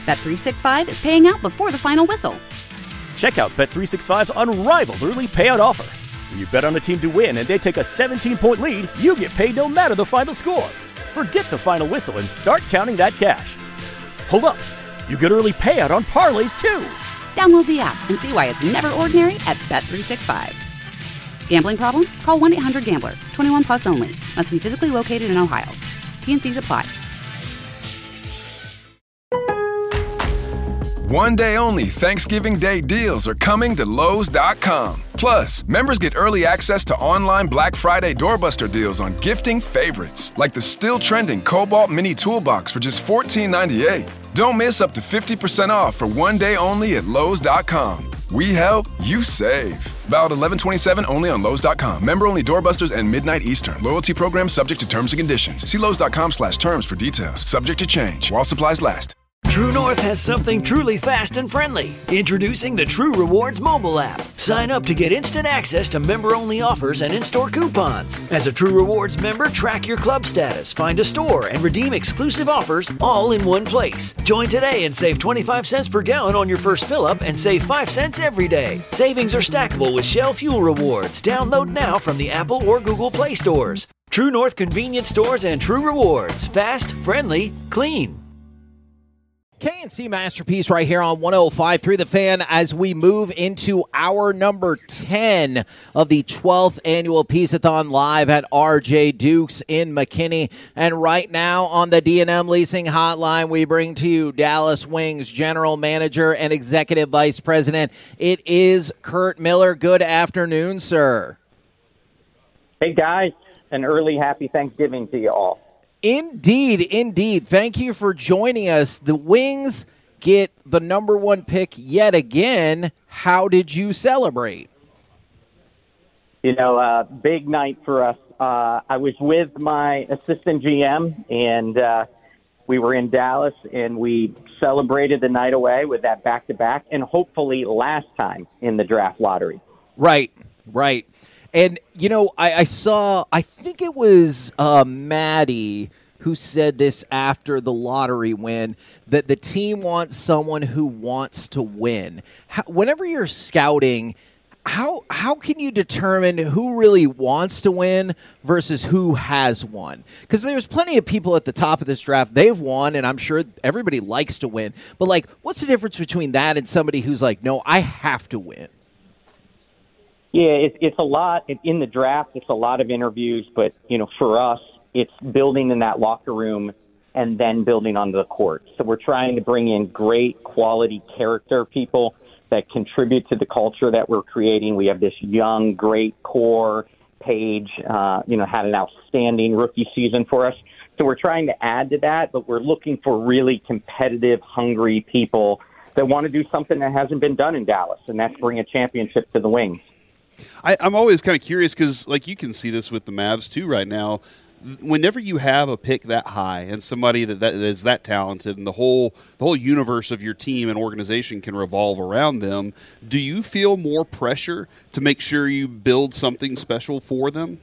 Bet365 is paying out before the final whistle. Check out Bet365's unrivaled early payout offer. When you bet on a team to win and they take a 17-point lead, you get paid no matter the final score. Forget the final whistle and start counting that cash. Hold up. You get early payout on parlays, too. Download the app and see why it's never ordinary at Bet365. Gambling problem? Call 1-800-GAMBLER. 21 plus only. Must be physically located in Ohio. T&Cs apply. One day only Thanksgiving Day deals are coming to Lowe's.com. Plus, members get early access to online Black Friday doorbuster deals on gifting favorites, like the still trending Cobalt Mini Toolbox for just $14.98. Don't miss up to 50% off for one day only at Lowe's.com. We help, you save. Valid 11/27 only on Lowe's.com. Member only doorbusters and midnight Eastern. Loyalty program subject to terms and conditions. See Lowe's.com/terms for details. Subject to change while supplies last. True North has something truly fast and friendly. Introducing the True Rewards mobile app. Sign up to get instant access to member-only offers and in-store coupons. As a True Rewards member, track your club status, find a store, and redeem exclusive offers all in one place. Join today and save 25 cents per gallon on your first fill-up and save 5 cents every day. Savings are stackable with Shell Fuel Rewards. Download now from the Apple or Google Play stores. True North Convenience Stores and True Rewards. Fast, friendly, clean. K&C Masterpiece right here on 105.3 The Fan as we move into hour number 10 of the 12th annual Peace-a-thon live at R.J. Dukes in McKinney. And right now on the D&M Leasing Hotline, we bring to you Dallas Wings General Manager and Executive Vice President. It is Curt Miller. Good afternoon, sir. Hey, guys. An early happy Thanksgiving to you all. Indeed, indeed. Thank you for joining us. The Wings get the number one pick yet again. How did you celebrate? You know, big night for us. I was with my assistant GM, and we were in Dallas, and we celebrated the night away with that back-to-back, and hopefully last time in the draft lottery. Right, right. And, you know, I saw, I think it was Maddie who said this after the lottery win, that the team wants someone who wants to win. Whenever you're scouting, how can you determine who really wants to win versus who has won? Because there's plenty of people at the top of this draft, they've won, and I'm sure everybody likes to win. But, like, what's the difference between that and somebody who's like, no, I have to win? Yeah, it's a lot in the draft. It's a lot of interviews, but you know, for us, it's building in that locker room and then building onto the court. So we're trying to bring in great quality character people that contribute to the culture that we're creating. We have this young, great core. Paige, had an outstanding rookie season for us. So we're trying to add to that, but we're looking for really competitive, hungry people that want to do something that hasn't been done in Dallas, and that's bring a championship to the Wings. I'm always kind of curious because, like, you can see this with the Mavs, too, right now. Whenever you have a pick that high and somebody that is that talented and the whole universe of your team and organization can revolve around them, do you feel more pressure to make sure you build something special for them?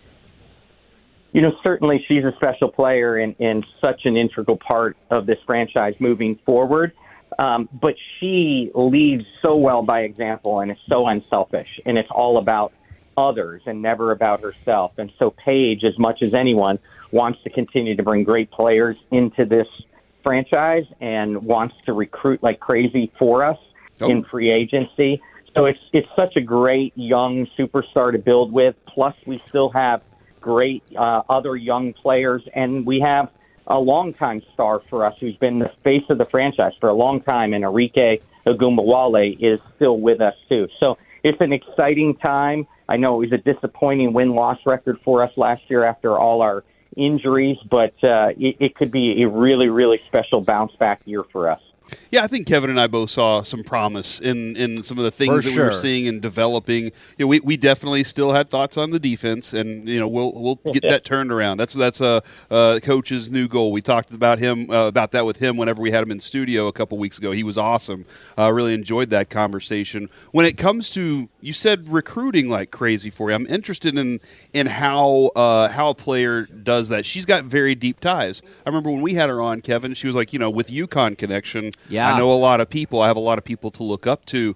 You know, certainly she's a special player and such an integral part of this franchise moving forward. But she leads so well by example and is so unselfish, and it's all about others and never about herself. And so Paige, as much as anyone, wants to continue to bring great players into this franchise and wants to recruit like crazy for us in free agency. So it's such a great young superstar to build with. Plus, we still have great other young players, and we have a longtime star for us who's been the face of the franchise for a long time, and Enrique Ogunbowale is still with us too. So it's an exciting time. I know it was a disappointing win-loss record for us last year after all our injuries, but it could be a really, really special bounce-back year for us. Yeah, I think Kevin and I both saw some promise in some of the things that we were seeing and developing. You know, we definitely still had thoughts on the defense, and you know we'll get that turned around. That's coach's new goal. We talked about that with him whenever we had him in studio a couple weeks ago. He was awesome. Really enjoyed that conversation. When it comes to, you said recruiting like crazy for you. I'm interested in how a player does that. She's got very deep ties. I remember when we had her on, Kevin. She was like, with UConn connection. Yeah. I know a lot of people. I have a lot of people to look up to.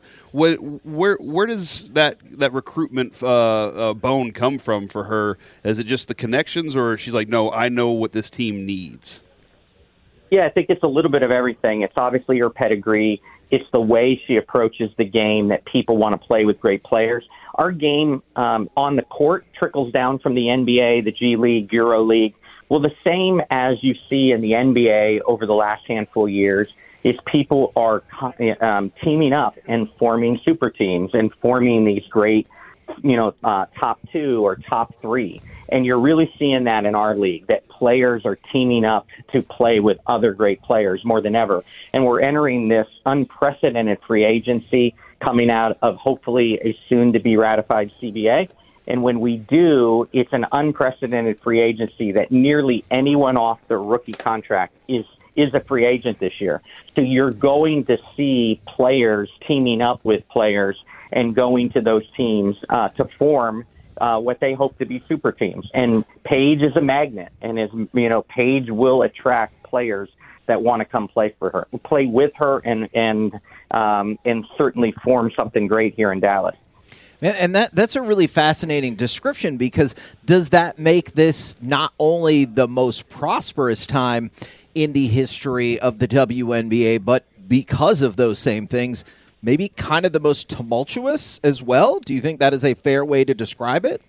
Where does that recruitment bone come from for her? Is it just the connections, or she's like, no, I know what this team needs? Yeah, I think it's a little bit of everything. It's obviously her pedigree. It's the way she approaches the game that people want to play with great players. Our game on the court trickles down from the NBA, the G League, Euro League. Well, the same as you see in the NBA over the last handful of years is people are teaming up and forming super teams and forming these great, top 2 or top 3. And you're really seeing that in our league, that players are teaming up to play with other great players more than ever. And we're entering this unprecedented free agency coming out of hopefully a soon-to-be ratified CBA. And when we do, it's an unprecedented free agency that nearly anyone off their rookie contract is a free agent this year. So you're going to see players teaming up with players and going to those teams to form what they hope to be super teams. And Paige is a magnet, and Paige will attract players that want to come play with her, and certainly form something great here in Dallas. And that's a really fascinating description, because does that make this not only the most prosperous time in the history of the WNBA, but because of those same things, maybe kind of the most tumultuous as well? Do you think that is a fair way to describe it?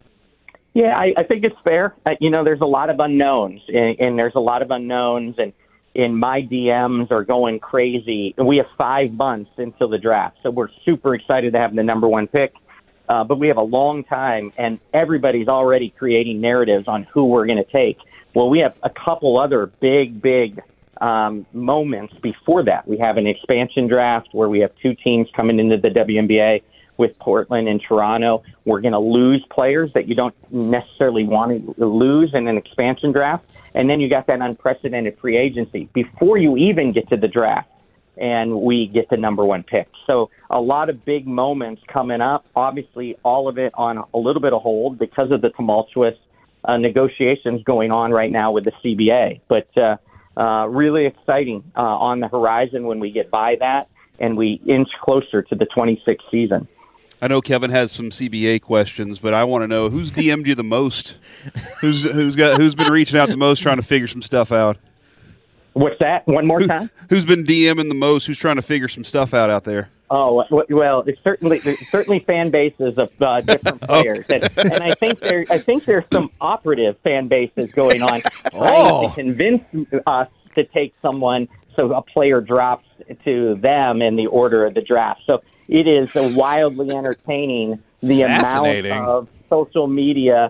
Yeah, I think it's fair. There's a lot of unknowns, and there's a lot of unknowns, and my DMs are going crazy. We have 5 months until the draft, so we're super excited to have the number 1 pick. But we have a long time, and everybody's already creating narratives on who we're going to take. Well, we have a couple other big moments before that. We have an expansion draft where we have 2 teams coming into the WNBA with Portland and Toronto. We're going to lose players that you don't necessarily want to lose in an expansion draft. And then you got that unprecedented free agency before you even get to the draft, and we get the number 1 pick. So a lot of big moments coming up, obviously all of it on a little bit of hold because of the tumultuous negotiations going on right now with the CBA. But really exciting on the horizon when we get by that and we inch closer to the 26th season. I know Kevin has some CBA questions, but I want to know who's DM'd you the most? Who's been reaching out the most, trying to figure some stuff out? What's that? One more time? Who's been DMing the most? Who's trying to figure some stuff out there? Oh, well, there's certainly fan bases of different players, and I think there's some operative fan bases going on trying to convince us to take someone so a player drops to them in the order of the draft. So it is wildly entertaining, the amount of social media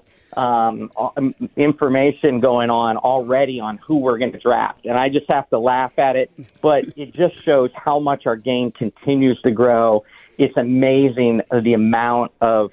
information going on already on who we're going to draft. And I just have to laugh at it, but it just shows how much our game continues to grow. It's amazing the amount of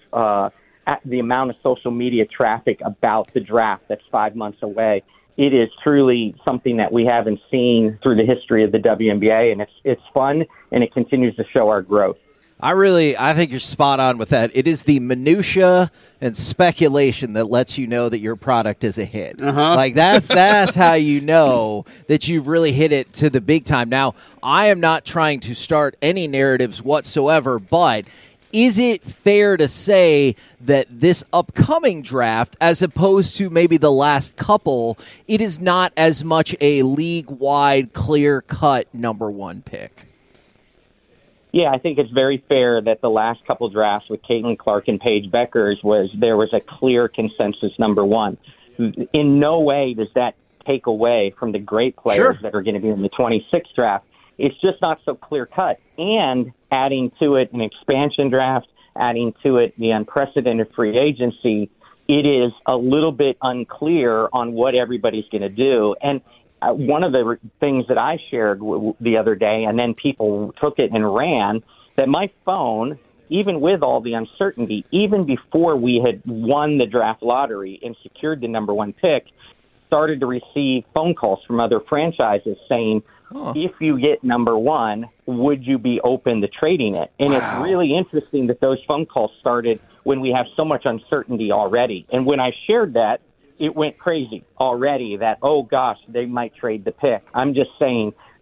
social media traffic about the draft that's 5 months away. It is truly something that we haven't seen through the history of the WNBA, and it's fun, and it continues to show our growth. I think you're spot on with that. It is the minutia and speculation that lets you know that your product is a hit. Like that's how you know that you've really hit it to the big time. Now, I am not trying to start any narratives whatsoever, but is it fair to say that this upcoming draft, as opposed to maybe the last couple, it is not as much a league-wide, clear-cut number 1 pick? Yeah, I think it's very fair that the last couple drafts with Caitlin Clark and Paige Beckers there was a clear consensus number 1. In no way does that take away from the great players that are going to be in the 26th draft. It's just not so clear-cut. And adding to it an expansion draft, adding to it the unprecedented free agency, it is a little bit unclear on what everybody's going to do. And one of the things that I shared the other day, and then people took it and ran, that my phone, even with all the uncertainty, even before we had won the draft lottery and secured the number 1 pick, started to receive phone calls from other franchises saying, if you get number 1, would you be open to trading it? And It's really interesting that those phone calls started when we have so much uncertainty already. And when I shared that, it went crazy already that, oh, gosh, they might trade the pick. I'm just saying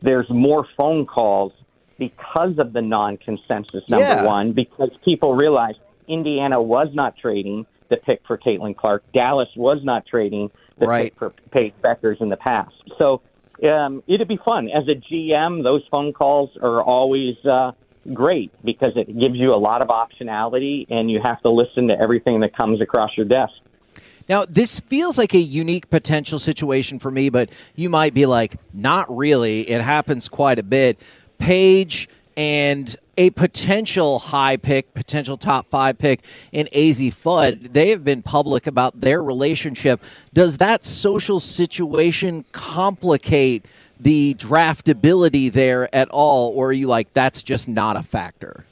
there's more phone calls because of the non-consensus, number one, because people realize Indiana was not trading the pick for Caitlin Clark. Dallas was not trading the pick for Paige Bueckers in the past. So it'd be fun. As a GM, those phone calls are always great because it gives you a lot of optionality, and you have to listen to everything that comes across your desk. Now, this feels like a unique potential situation for me, but you might be like, not really. It happens quite a bit. Paige and a potential high pick, potential top 5 pick in Azzi Fudd, they have been public about their relationship. Does that social situation complicate the draftability there at all, or are you like, that's just not a factor?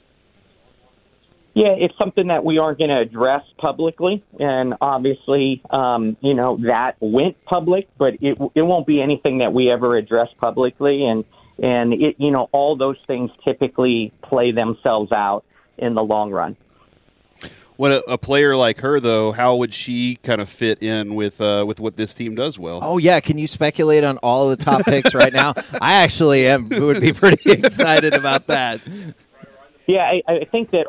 Yeah, it's something that we aren't going to address publicly, and obviously, that went public, but it won't be anything that we ever address publicly, and it, all those things typically play themselves out in the long run. When a player like her, though, how would she kind of fit in with what this team does well? Oh, yeah. Can you speculate on all of the top picks right now? I actually would be pretty excited about that. Yeah, I think that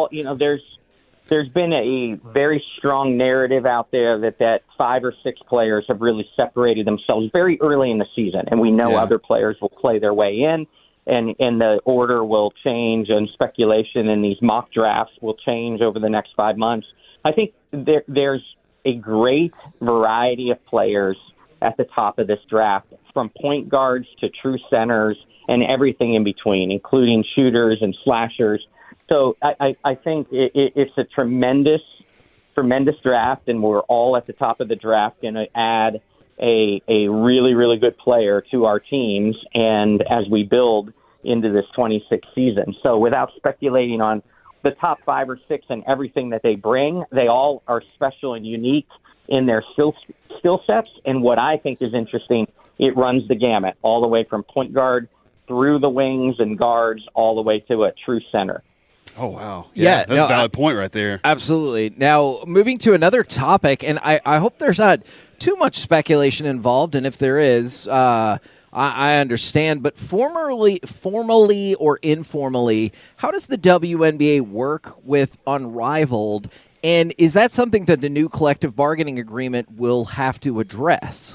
there's been a very strong narrative out there that 5 or 6 players have really separated themselves very early in the season, and we know other players will play their way in, and the order will change, and speculation in these mock drafts will change over the next 5 months. I think there's a great variety of players at the top of this draft, from point guards to true centers and everything in between, including shooters and slashers. So I think it's a tremendous draft, and we're all at the top of the draft going to add a really, really good player to our teams, and as we build into this 26 season. So without speculating on the top 5 or 6 and everything that they bring, they all are special and unique in their skill sets. And what I think is interesting, it runs the gamut all the way from point guard through the wings and guards all the way to a true center. Oh, wow. Yeah, that's a valid point right there. Absolutely. Now, moving to another topic, and I hope there's not too much speculation involved, and if there is, I understand, but formally or informally, how does the WNBA work with Unrivaled, and is that something that the new collective bargaining agreement will have to address?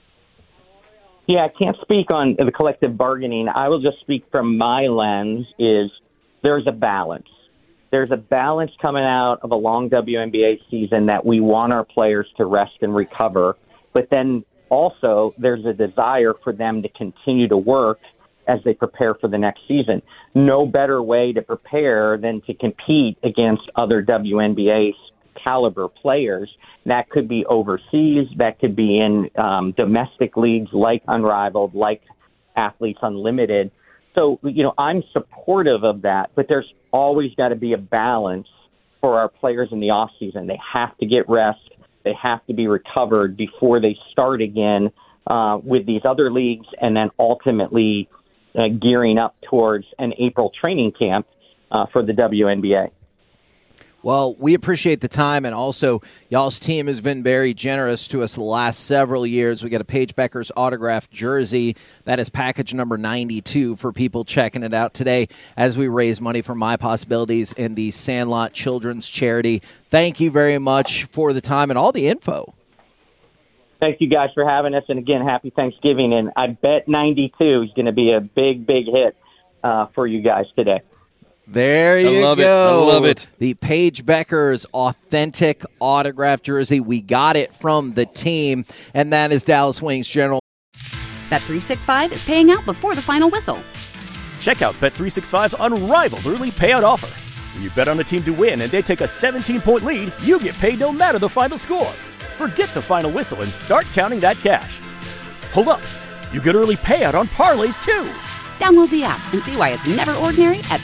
Yeah, I can't speak on the collective bargaining. I will just speak from my lens is there's a balance. There's a balance coming out of a long WNBA season that we want our players to rest and recover, but then also there's a desire for them to continue to work as they prepare for the next season. No better way to prepare than to compete against other WNBA caliber players. That could be overseas, that could be in domestic leagues like Unrivaled, like Athletes Unlimited. So, I'm supportive of that, but there's always got to be a balance for our players in the off season. They have to get rest. They have to be recovered before they start again with these other leagues, and then ultimately gearing up towards an April training camp for the WNBA. Well, we appreciate the time, and also y'all's team has been very generous to us the last several years. We got a Paige Bueckers autographed jersey. That is package number 92 for people checking it out today as we raise money for My Possibilities and the Sandlot Children's Charity. Thank you very much for the time and all the info. Thank you guys for having us, and again, happy Thanksgiving. And I bet 92 is going to be a big, big hit for you guys today. There you go. I love it. The Paige Bueckers authentic autograph jersey. We got it from the team, and that is Dallas Wings General. Bet365 is paying out before the final whistle. Check out Bet365's unrivaled early payout offer. When you bet on a team to win and they take a 17-point lead, you get paid no matter the final score. Forget the final whistle and start counting that cash. Hold up. You get early payout on parlays, too. Download the app and see why it's never ordinary at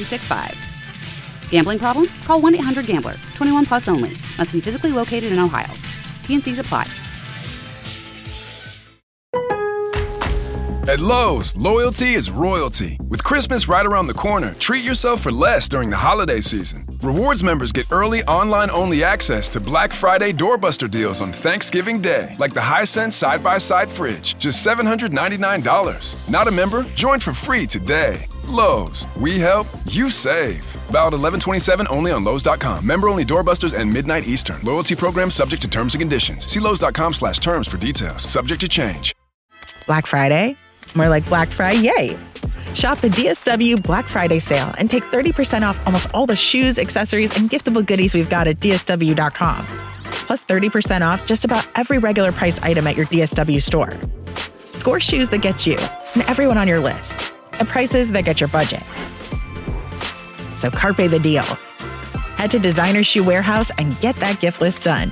Bet365. Gambling problem? Call 1-800-GAMBLER. 21 plus only. Must be physically located in Ohio. T&Cs apply. At Lowe's, loyalty is royalty. With Christmas right around the corner, treat yourself for less during the holiday season. Rewards members get early online-only access to Black Friday doorbuster deals on Thanksgiving Day, like the Hisense side-by-side fridge, just $799. Not a member? Join for free today. Lowe's, we help, you save. Valid 11/27 only on Lowe's.com. Member-only doorbusters and midnight Eastern. Loyalty program subject to terms and conditions. See Lowe's.com/terms for details. Subject to change. Black Friday? More like Black Friday, yay! Shop the DSW Black Friday sale and take 30% off almost all the shoes, accessories, and giftable goodies we've got at DSW.com. Plus 30% off just about every regular price item at your DSW store. Score shoes that get you and everyone on your list at prices that get your budget. So carpe the deal. Head to Designer Shoe Warehouse and get that gift list done.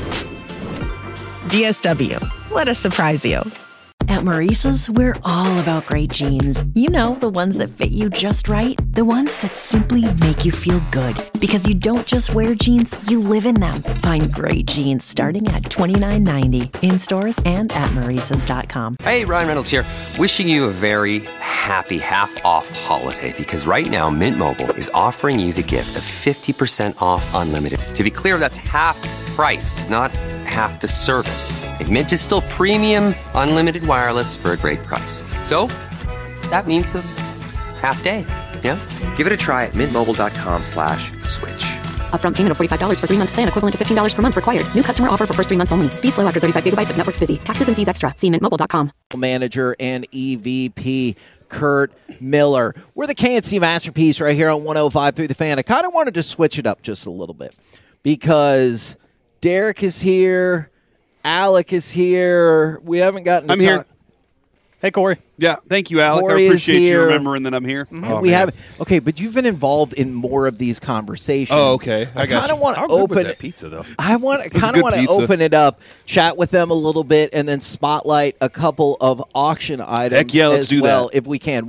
DSW, let us surprise you. At Maurice's, we're all about great jeans. You know, the ones that fit you just right. The ones that simply make you feel good. Because you don't just wear jeans, you live in them. Find great jeans starting at $29.90 in stores and at Maurice's.com. Hey, Ryan Reynolds here. Wishing you a very happy half-off holiday. Because right now, Mint Mobile is offering you the gift of 50% off unlimited. To be clear, that's half price, not half the service. And Mint is still premium, unlimited wireless for a great price. So, that means a half day, yeah? Give it a try at mintmobile.com/switch. Upfront payment of $45 for 3-month plan, equivalent to $15 per month required. New customer offer for first 3 months only. Speed slow after 35 gigabytes if network's busy. Taxes and fees extra. See mintmobile.com. Manager and EVP Kurt Miller. We're the KNC Masterpiece right here on 105 through the Fan. I kind of wanted to switch it up just a little bit because Derek is here. Alec is here. We haven't gotten to I'm talk. here. Hey, Corey. Yeah, thank you, Alec. Corey I appreciate you here. remembering that I'm here. We have okay, but you've been involved in more of these conversations. Oh, okay. I kind of want to How good was open that pizza, though? I kind of want to open it up, chat with them a little bit, and then spotlight a couple of auction items Heck yeah, let's as do well, that. if we can.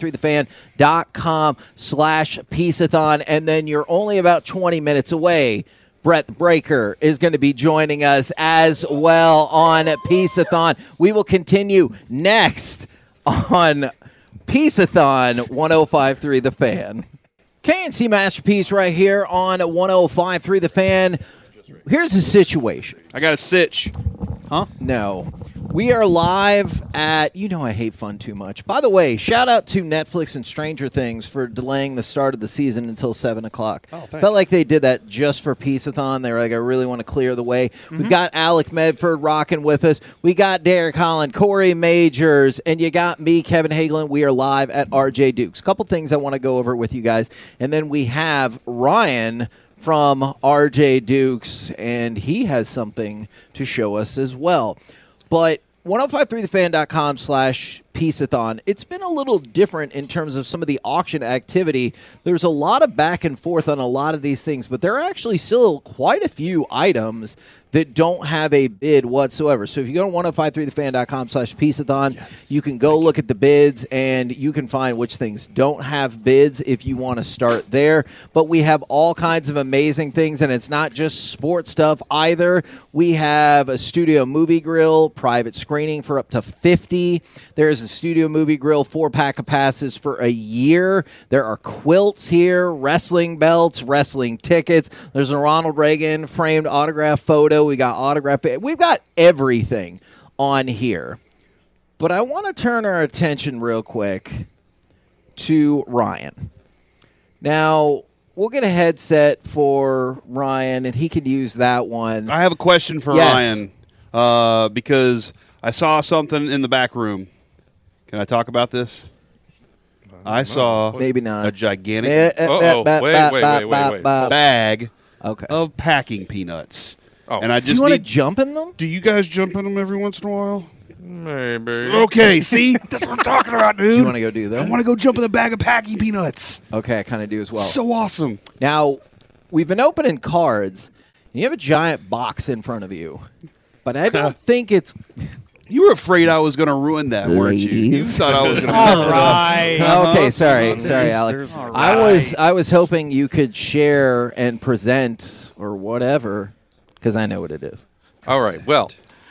1053thefan.com/peaceathon, and then you're only about 20 minutes away. Brett the Breaker is going to be joining us as well on Peaceathon. We will continue next on Peaceathon 105.3 The Fan. KNC Masterpiece right here on 105.3 The Fan. Here's the situation. I got a sitch. Huh? No. We are live at, I hate fun too much. By the way, shout out to Netflix and Stranger Things for delaying the start of the season until 7 o'clock. Oh, thanks. Felt like they did that just for Peaceathon. They were like, I really want to clear the way. We've got Alec Medford rocking with us. We got Derek Holland, Corey Majors, and you got me, Kevin Hagelin. We are live at RJ Dukes. Couple things I want to go over with you guys. And then we have Ryan from RJ Dukes, and he has something to show us as well. But 1053thefan.com/peaceathon. It's been a little different in terms of some of the auction activity. There's a lot of back and forth on a lot of these things, but there are actually still quite a few items that don't have a bid whatsoever. So if you go to 1053thefan.com/peaceathon, you can go look at the bids, and you can find which things don't have bids if you want to start there. But we have all kinds of amazing things, and it's not just sports stuff either. We have a studio movie grill, private screening for up to 50. There's a studio movie grill 4-pack of passes for a year. There are quilts here, wrestling belts, wrestling tickets. There's a Ronald Reagan framed autograph photo. We got autograph. We've got everything on here. But I want to turn our attention real quick to Ryan. Now, we'll get a headset for Ryan, and he can use that one. I have a question for Ryan because I saw something in the back room. Can I talk about this? I saw maybe not a gigantic wait. Bag of packing peanuts. Oh. And I just do you want to jump in them? Do you guys jump in them every once in a while? Maybe. Okay, see? That's what I'm talking about, dude. Do you want to go do that? I want to go jump in a bag of packing peanuts. Okay, I kind of do as well. So awesome. Now, we've been opening cards, and you have a giant box in front of you. But I don't think it's... You were afraid I was going to ruin that, weren't you? You thought I was going to mess it up. Okay, sorry, Alec. I was hoping you could share and present or whatever, because I know what it is. All right, well,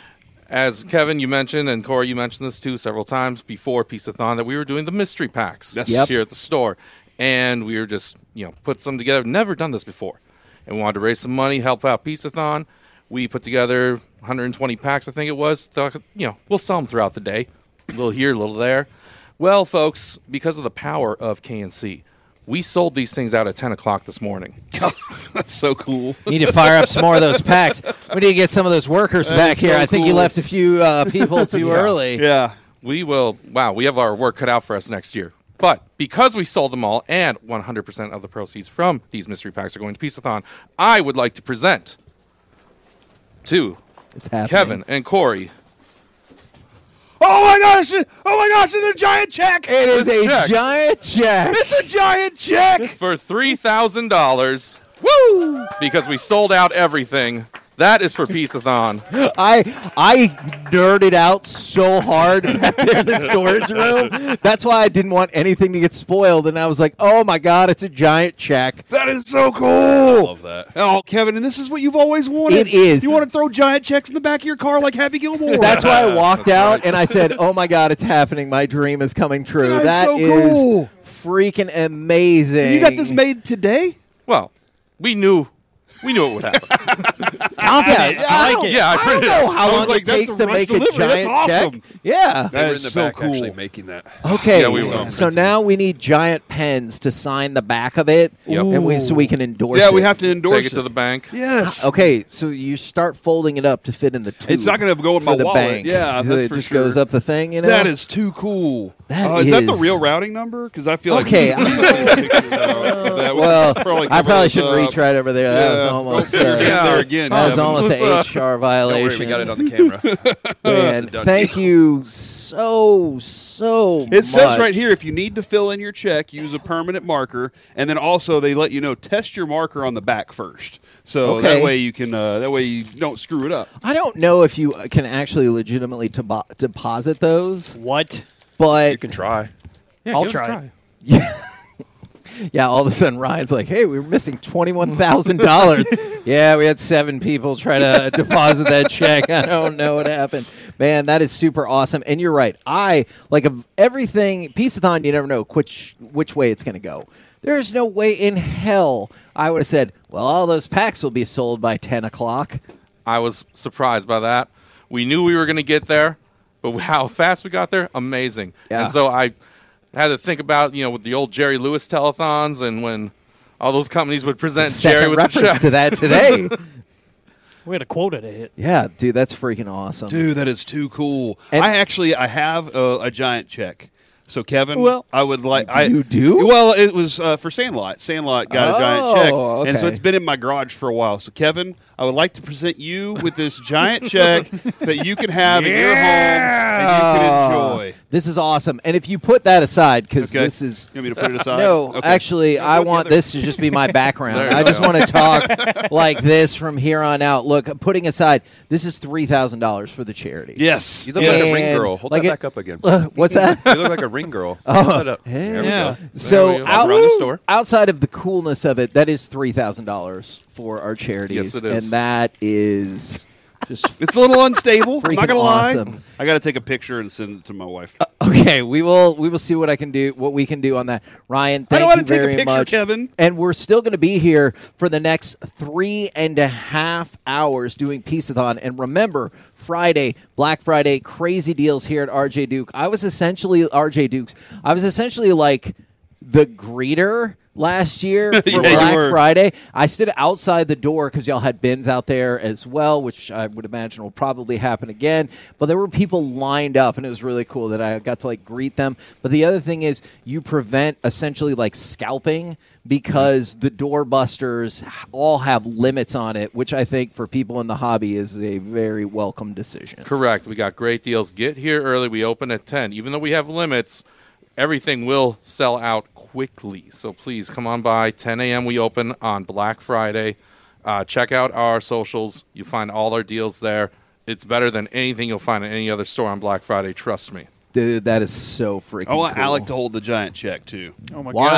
as Kevin, you mentioned, and Corey, you mentioned this too several times before Peace-a-thon, that we were doing the mystery packs here at the store. And we were just, put some together. Never done this before. And we wanted to raise some money, help out Peace-a-thon. We put together 120 packs, I think it was. Thought, we'll sell them throughout the day. A little here, a little there. Well, folks, because of the power of KNC, we sold these things out at 10 o'clock this morning. That's so cool. Need to fire up some more of those packs. We need to get some of those workers back here. I think you left a few people too early. Yeah. We will. Wow, we have our work cut out for us next year. But because we sold them all and 100% of the proceeds from these mystery packs are going to Peace-a-thon, I would like to present to Kevin and Corey. Oh my gosh! It's a giant check! It is a giant check. It's a giant check! For $3,000. Woo! Because we sold out everything. That is for Peace-a-thon. I nerded out so hard back there in the storage room. That's why I didn't want anything to get spoiled. And I was like, oh, my God, it's a giant check. That is so cool. I love that. Oh, Kevin, and this is what you've always wanted. It is. You want to throw giant checks in the back of your car like Happy Gilmore. That's why I walked out and I said, oh, my God, it's happening. My dream is coming true. That so cool. is freaking amazing. You got this made today? Well, we knew it would happen. I don't know how long it takes to make a giant check. Yeah. That is so cool. Actually making that. Okay, Yeah, we will. so now we need giant pens to sign the back of it, and so we can endorse it. Yeah, we have to endorse Take it to the bank. Yes. Okay, so you start folding it up to fit in the tube. It's not going to go in my the wallet. bank. Yeah, that's it for just sure. goes up the thing, That is too cool. That is that the is- real routing number? Because I feel like Okay. well, I probably should reach right over there. That was almost there again. that was almost an Let's, HR violation. we got it on the camera. Man, thank you so much. It says right here, if you need to fill in your check, use a permanent marker, and then also they let you know test your marker on the back first, so that way you can that way you don't screw it up. I don't know if you can actually legitimately deposit those. What? But You can try. I'll try. Yeah, all of a sudden Ryan's like, hey, we were missing $21,000. Yeah, we had 7 people try to deposit that check. I don't know what happened. Man, that is super awesome. And you're right. Of everything, Peace-a-thon, you never know which way it's going to go. There's no way in hell I would have said, well, all those packs will be sold by 10 o'clock. I was surprised by that. We knew we were going to get there, but how fast we got there, amazing. Yeah. And so I had to think about, with the old Jerry Lewis telethons and when all those companies would present Jerry with the reference check. to that today. We had a quota to hit. Yeah, dude, that's freaking awesome. Dude, that is too cool. And- I have a giant check. So, Kevin, Well, I would like... you do? Well, it was for Sandlot. Sandlot got a giant check. okay. And so it's been in my garage for a while. So, Kevin, I would like to present you with this giant check that you can have in your home and you can enjoy. This is awesome. And if you put that aside, because Okay. this is... You want me to put it aside? No, Okay. actually, I want this to just be my background. There you I just go. want to talk like this from here on out. Look, putting aside, this is $3,000 for the charity. Yes. You look like a ring And girl. Hold like that it- back up again. What's that? You look like a ring girl. Hold that up. There we Yeah. go. So There we go. out- Around the store. outside of the coolness of it, that is $3,000 for our charities. Yes, it is. And that is just It's a little unstable. I'm not Freaking going to lie. awesome. I got to take a picture and send it to my wife. okay. We will see what we can do on that. Ryan, I thank know how you to take a very picture, much. Kevin. And we're still going to be here for the next 3.5 hours doing Peace-a-thon. And remember, Friday, Black Friday, crazy deals here at RJ Duke. I was essentially like the greeter last year for Yeah, you Black were. Friday. I stood outside the door because y'all had bins out there as well, which I would imagine will probably happen again. But there were people lined up, and it was really cool that I got to greet them. But the other thing is you prevent essentially scalping because the doorbusters all have limits on it, which I think for people in the hobby is a very welcome decision. Correct. We got great deals. Get here early. We open at 10. Even though we have limits, everything will sell out quickly. So please come on by. 10 a.m. we open on Black Friday. Check out our socials. You find all our deals there. It's better than anything you'll find in any other store on Black Friday. Trust me. Dude, that is so freaking I want cool. Alec to hold the giant check, too. Oh my Why? god.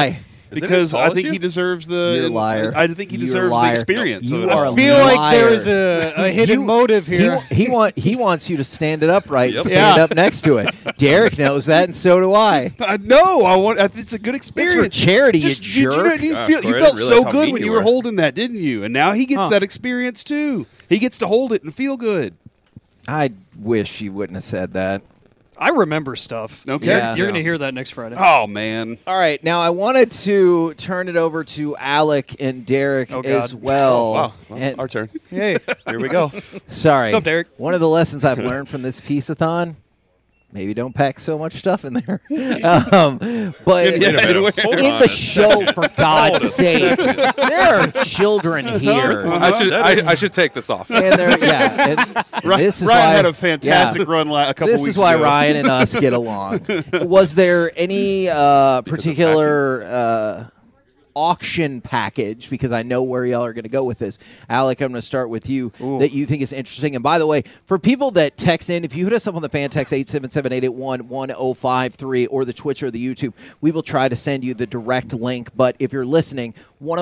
Because I think he deserves the. You're a liar. I think he deserves the experience. No, I feel like there's a hidden motive here. He wants you to stand it upright and stand up next to it. Derek knows that, and so do I. No, it's a good experience. It's for charity, you jerk. You felt so good when you were holding that, didn't you? And now he gets that experience too. He gets to hold it and feel good. I wish you wouldn't have said that. I remember stuff. Okay. You're going to hear that next Friday. Oh, man. All right. Now, I wanted to turn it over to Alec and Derek as well. Oh, wow. Well, our turn. Hey, here we go. Sorry. What's up, Derek? One of the lessons I've learned from this Peace-a-thon, maybe don't pack so much stuff in there. But in the show, for God's sakes, there are children here. I should take this off. And this is Ryan why, had a fantastic run a couple weeks ago. This is why Ryan and us get along. Was there any particular auction package, because I know where y'all are going to go with this. Alec, I'm going to start with you, that you think is interesting. And by the way, for people that text in, if you hit us up on the fan text 877-881-1053 or the Twitch or the YouTube, we will try to send you the direct link. But if you're listening,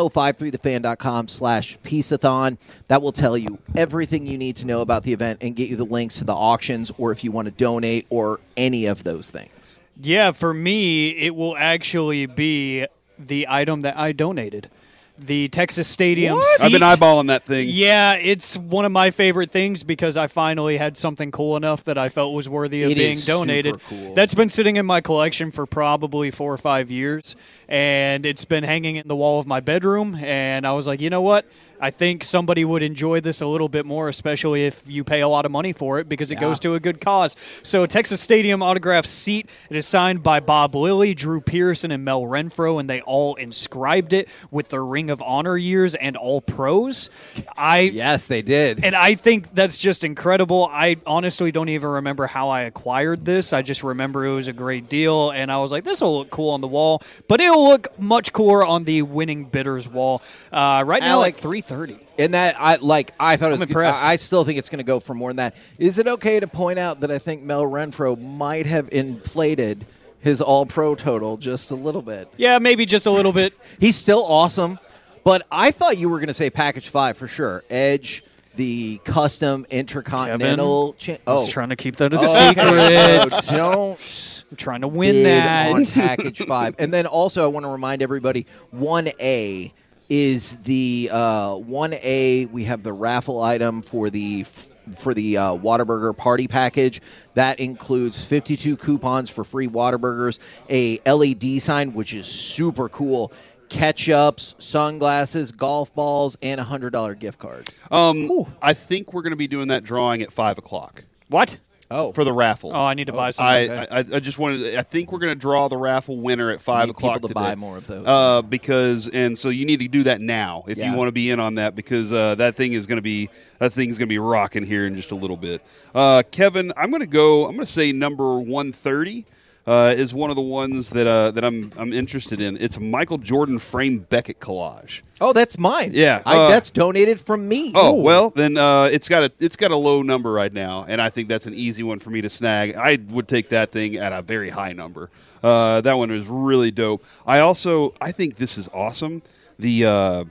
1053thefan.com/peaceathon. That will tell you everything you need to know about the event and get you the links to the auctions, or if you want to donate or any of those things. Yeah, for me, it will actually be the item that I donated. The Texas Stadium seat. I've been eyeballing that thing. Yeah, it's one of my favorite things because I finally had something cool enough that I felt was worthy of being donated. Cool. That's been sitting in my collection for probably 4 or 5 years, and it's been hanging in the wall of my bedroom, and I was like, you know what? I think somebody would enjoy this a little bit more, especially if you pay a lot of money for it, because it goes to a good cause. So Texas Stadium autographed seat. It is signed by Bob Lilly, Drew Pearson, and Mel Renfro, and they all inscribed it with their Ring of Honor years and all pros. Yes, they did. And I think that's just incredible. I honestly don't even remember how I acquired this. I just remember it was a great deal, and I was like, this will look cool on the wall, but it'll look much cooler on the winning bidders wall. Right now, Alec, at $330. And that I thought it was impressed. I still think it's going to go for more than that. Is it okay to point out that I think Mel Renfro might have inflated his all-pro total just a little bit? Yeah, maybe just a little bit. He's still awesome, but I thought you were going to say package 5 for sure. Edge, the custom Intercontinental. I was trying to keep that a secret. Don't. I'm trying to win that on package 5. And then also I want to remind everybody, 1A is the 1A. We have the raffle item for the Whataburger party package. That includes 52 coupons for free Whataburgers, a LED sign, which is super cool, ketchups, sunglasses, golf balls, and a $100 gift card. I think we're going to be doing that drawing at 5 o'clock. What? Oh, for the raffle. Oh, I need to buy some. I just wanted. I think we're going to draw the raffle winner at 5 o'clock people to today. buy more of those. So you need to do that now if you want to be in on that, because that thing's going to be rocking here in just a little bit. Kevin, I'm going to say number 130. Is one of the ones that I'm interested in. It's a Michael Jordan frame Beckett collage. Oh, that's mine. Yeah, that's donated from me. Oh, well, then it's got a low number right now, and I think that's an easy one for me to snag. I would take that thing at a very high number. That one is really dope. I think this is awesome. There's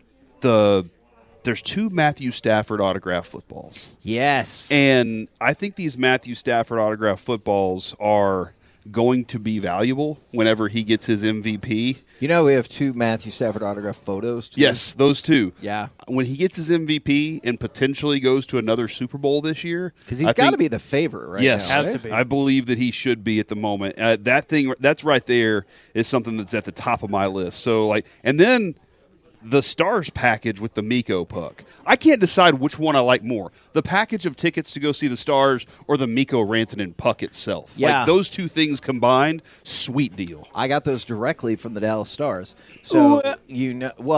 2 Matthew Stafford autograph footballs. Yes, and I think these Matthew Stafford autograph footballs are going to be valuable whenever he gets his MVP. You know, we have 2 Matthew Stafford autograph photos, too. Yes, those 2. Yeah. When he gets his MVP and potentially goes to another Super Bowl this year. Because he's got to be the favorite right yes, now. Yes, has to be. I believe that he should be at the moment. That's right there is something that's at the top of my list. So, and then the Stars package with the Miko puck. I can't decide which one I like more. The package of tickets to go see the Stars or the Miko Rantanen puck itself. Yeah. Those 2 things combined, sweet deal. I got those directly from the Dallas Stars. So, So you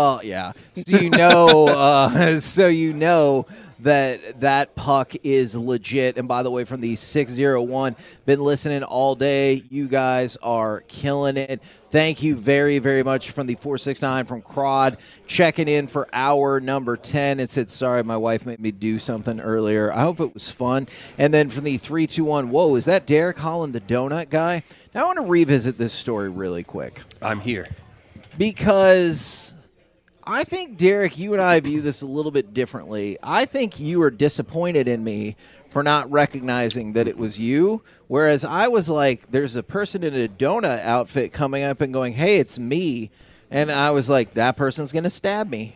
know that puck is legit. And by the way, from the 601, been listening all day. You guys are killing it. Thank you very, very much from the 469 from Crod, checking in for hour number 10. It said, sorry, my wife made me do something earlier. I hope it was fun. And then from the 321, whoa, is that Derek Holland, the donut guy? Now I want to revisit this story really quick. I'm here. Because I think, Derek, you and I view this a little bit differently. I think you were disappointed in me for not recognizing that it was you, whereas I was like, there's a person in a donut outfit coming up and going, hey, it's me. And I was like, that person's going to stab me.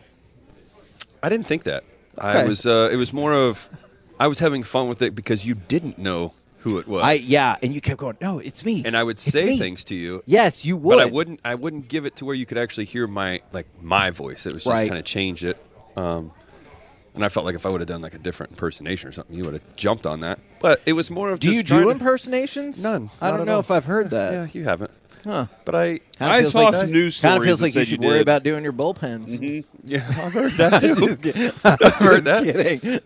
I didn't think that. Okay. It was more of, I was having fun with it because you didn't know who it was. And you kept going, no, it's me. And I would say things to you. Yes, you would. But I wouldn't give it to where you could actually hear my voice. It was just kind of change it. And I felt like if I would have done like a different impersonation or something, you would have jumped on that. But it was more of do just you do impersonations? None. I don't know if I've heard that. Yeah, you haven't. Huh. But I saw some news stories. Kind of feels like you said should you worry did. about doing your bullpens. Mm-hmm. Yeah, I've heard that too. I've heard that. Kidding.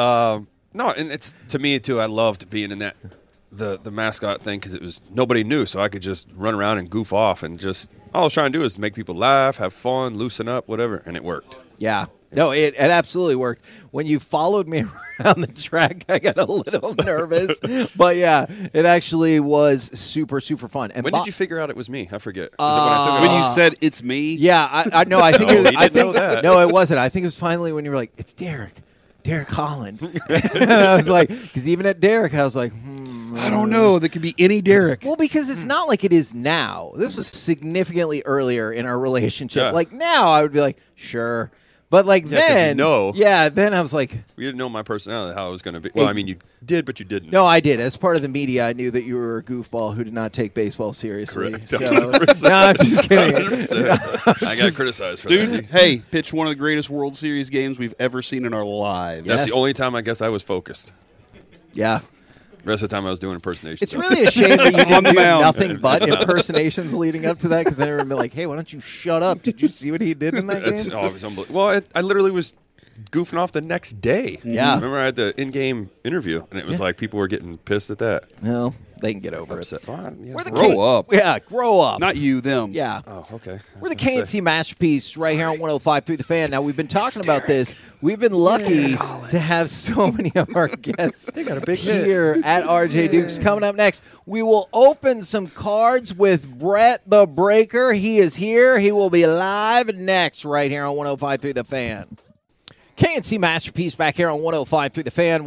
No, and it's to me too. I loved being in that the mascot thing because it was nobody knew, so I could just run around and goof off and just all I was trying to do is make people laugh, have fun, loosen up, whatever, and it worked. Yeah. No, it absolutely worked. When you followed me around the track, I got a little nervous. But, yeah, it actually was super, super fun. And when did you figure out it was me? I forget. Was it when I took it When off? you said it's me? Yeah, I know. I think No, it was, he didn't know that. No, it wasn't. I think it was finally when you were like, it's Derek Holland. And I was like, because even at Derek, I was like, I don't know. There could be any Derek. Well, because it's not like it is now. This was significantly earlier in our relationship. Yeah. Like now, I would be like, sure. But like Yeah, 'cause then, you know. then I was like, You didn't know my personality, how it was going to be. Well, I mean, you did, but you didn't. no, I did. As part of the media, I knew that you were a goofball who did not take baseball seriously. Correct. So, 100%. no, I'm just kidding. 100%. I got criticized for Dude, that. hey, pitched one of the greatest World Series games we've ever seen in our lives. That's Yes. the only time I guess I was focused. Yeah. The rest of the time I was doing impersonations. It's really a shame that you On didn't the do mound. nothing but impersonations leading up to that, because then everyone would be like, hey, why don't you shut up? Did you see what he did in that It's game? always unbelievable. Well, I literally was goofing off the next day. Yeah. Remember I had the in-game interview, and it was like people were getting pissed at that. No, they can get over it. We're the Grow up. Yeah, grow up. Not you, them. Yeah. Oh, okay. We're the KNC Masterpiece right here on 105 through the Fan. Now, we've been talking about this. We've been lucky to have so many of our guests They got a big hit. here at RJ Dukes. Coming up next, we will open some cards with Brett the Breaker. He is here. He will be live next right here on 105 through the Fan. KNC Masterpiece back here on 105 through the Fan.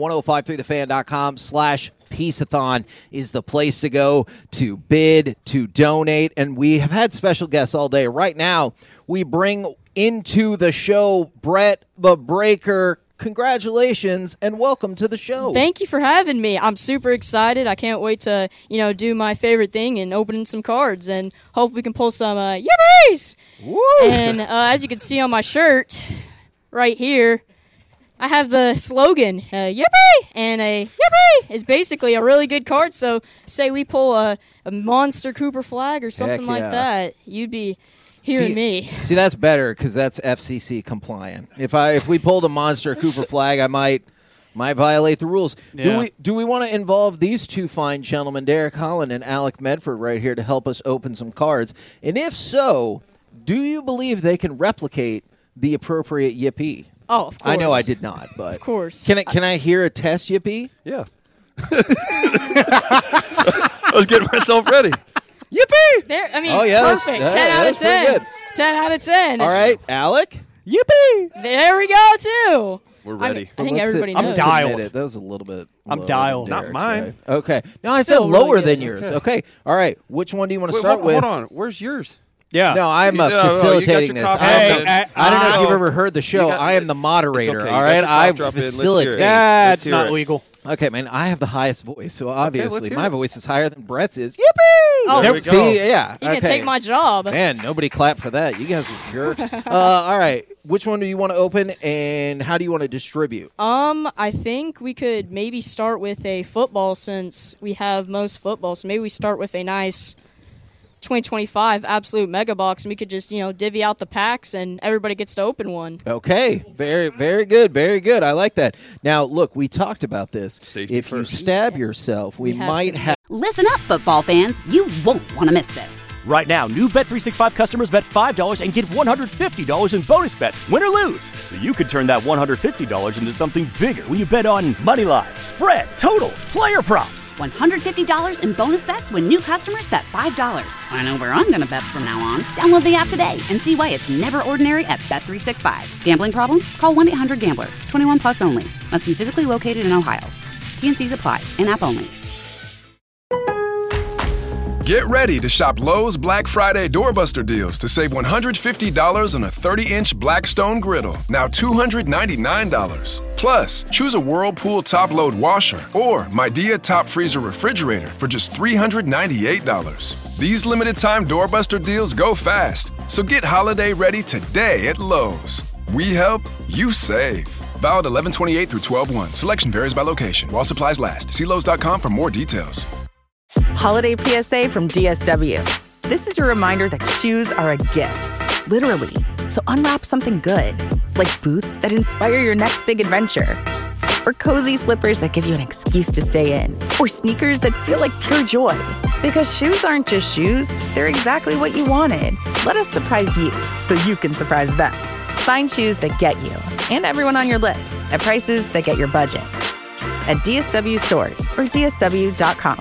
105throughthefan.com/Peaceathon is the place to go to bid, to donate, and we have had special guests all day. Right now, we bring into the show Brett the Breaker. Congratulations and welcome to the show. Thank you for having me. I'm super excited. I can't wait to, do my favorite thing and open some cards, and hope we can pull some yippies. Woo! And as you can see on my shirt right here, I have the slogan, yippee! And a yippee is basically a really good card. So say we pull a Monster Cooper flag or something like yeah. that, you'd be hearing me. See, that's better because that's FCC compliant. If we pulled a Monster Cooper flag, I might violate the rules. Yeah. Do we want to involve these two fine gentlemen, Derek Holland and Alec Medford, right here to help us open some cards? And if so, do you believe they can replicate the appropriate yippee? Oh, of course. I know I did not, but Of course. Can I hear a test yippee? Yeah. I was getting myself ready. Yippee! There, I mean, Oh, yeah, that's- perfect. yeah, 10 out of that's pretty 10. good. 10 out of 10. All right, Alec. Yippee! There we go, too. We're ready. I think Let's everybody sit- knows. let's dialed. admit it. That was a little bit. I'm low dialed. than Not Derek's, mine. right? Okay. No, I said Still really lower good. than yours. Okay. All right. Which one do you want to start with? Hold on. Where's yours? Yeah. No, I'm You got your facilitating this. coffee. Hey, I don't know if I- you've ever heard the show. You got- I am the moderator. It's okay. All You got right, your I cough drop in. Let's hear it. facilitate. Yeah, Let's it's hear not it. legal. Okay, man, I have the highest voice, so obviously let's hear my it. voice is higher than Brett's is. Yippee! Oh, There we go. See, yeah. You can okay. take my job. Man, nobody clapped for that. You guys are jerks. All right, which one do you want to open, and how do you want to distribute? I think we could maybe start with a football since we have most football. So maybe we start with a nice 2025 absolute mega box, and we could just, divvy out the packs, and everybody gets to open one. Okay, very, very good, very good. I like that. Now, look, we talked about this. Safety if you first. stab yourself, we have might to- have. Listen up, football fans. You won't want to miss this. Right now, new Bet365 customers bet $5 and get $150 in bonus bets, win or lose. So you could turn that $150 into something bigger when you bet on money line, spread, totals, player props. $150 in bonus bets when new customers bet $5. I know where I'm going to bet from now on. Download the app today and see why it's never ordinary at Bet365. Gambling problem? Call 1-800-GAMBLER. 21 plus only. Must be physically located in Ohio. T&Cs apply. In-app only. Get ready to shop Lowe's Black Friday Doorbuster deals to save $150 on a 30-inch Blackstone griddle, now $299. Plus, choose a Whirlpool top-load washer or Midea top freezer refrigerator for just $398. These limited-time Doorbuster deals go fast, so get holiday ready today at Lowe's. We help, you save. Valid 11/28 through 12/1. Selection varies by location. While supplies last. See Lowe's.com for more details. Holiday PSA from DSW. This is your reminder that shoes are a gift, literally. So unwrap something good, like boots that inspire your next big adventure, or cozy slippers that give you an excuse to stay in, or sneakers that feel like pure joy. Because shoes aren't just shoes, they're exactly what you wanted. Let us surprise you so you can surprise them. Find shoes that get you and everyone on your list at prices that get your budget. At DSW stores or DSW.com.